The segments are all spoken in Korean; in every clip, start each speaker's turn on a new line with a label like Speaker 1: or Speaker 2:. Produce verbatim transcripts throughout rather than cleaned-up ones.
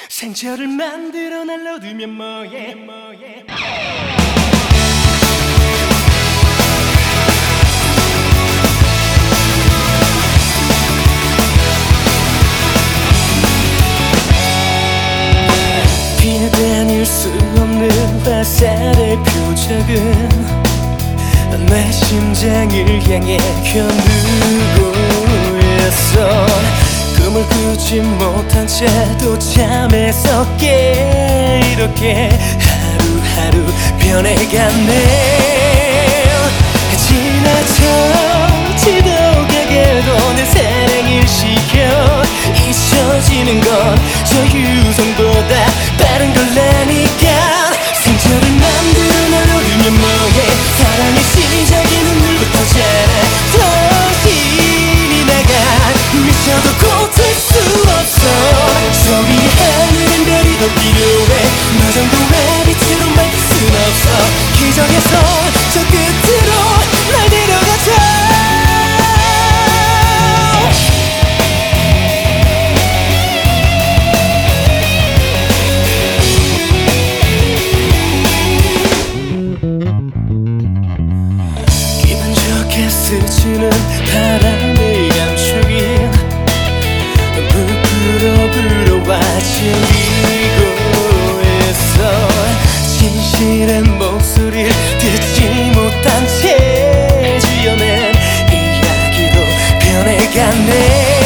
Speaker 1: 상처를 만들어 날려두면 뭐해 뭐해 피해 다닐 수 없는 화살의 표적은 내 심장을 향해 겨누고 있어. 꿈을 꾸지 못한 채도 잠에서 깨 이렇게 하루하루 변해갔네. 지나쳐 지독하게도 내 사랑을 시켜 잊혀지는 건 저 유성보다 빠른 걸라니까. 상처를 만들어 나누면 뭐해. 사랑의 시작이 눈물부터잖아. 더 힘이 나가 미쳐도 고칠 수 없어. 저 위에 하늘엔 별이 더 필요해. 너 정도의 빛으로 밝힐 순 없어. 기적에서 저 끝으로 날 데려가자. 스치는 바람을 감추긴 부풀어 불어와 즐기고 있어. 진실한 목소리를 듣지 못한 채 지어낸 이야기도 변해갔네.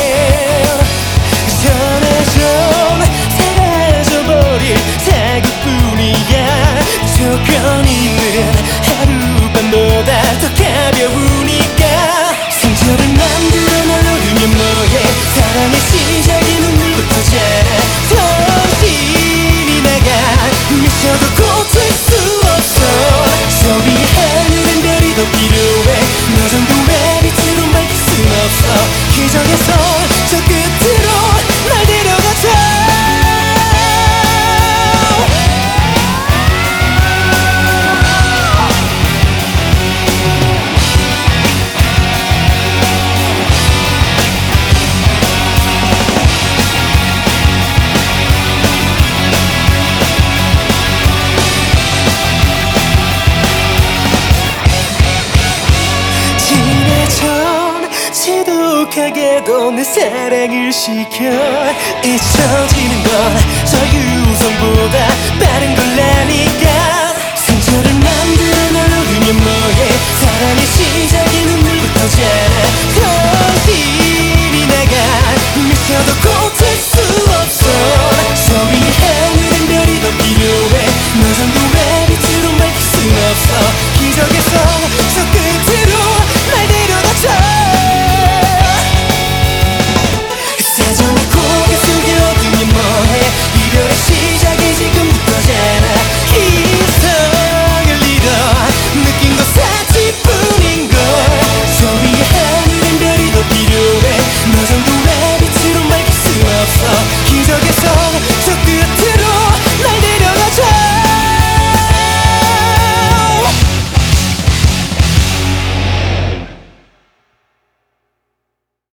Speaker 1: 전해전 사라져버릴 사극뿐이야. 조건 있는 하룻밤보다 더 가벼우니까. 상처를 만들어 나누면 뭐해. 사랑의 시작이 눈물부터잖아. 더 힘이 나가 미쳐도 고칠 수 없어. 저 위에 하늘엔 별이 더 필요해. 너 정도의 빛으로 밝힐 순 없어. 기적에서 저 끝으로 날 데려가자. 지독하게도 내 사랑을 시켜 잊혀지는 건 저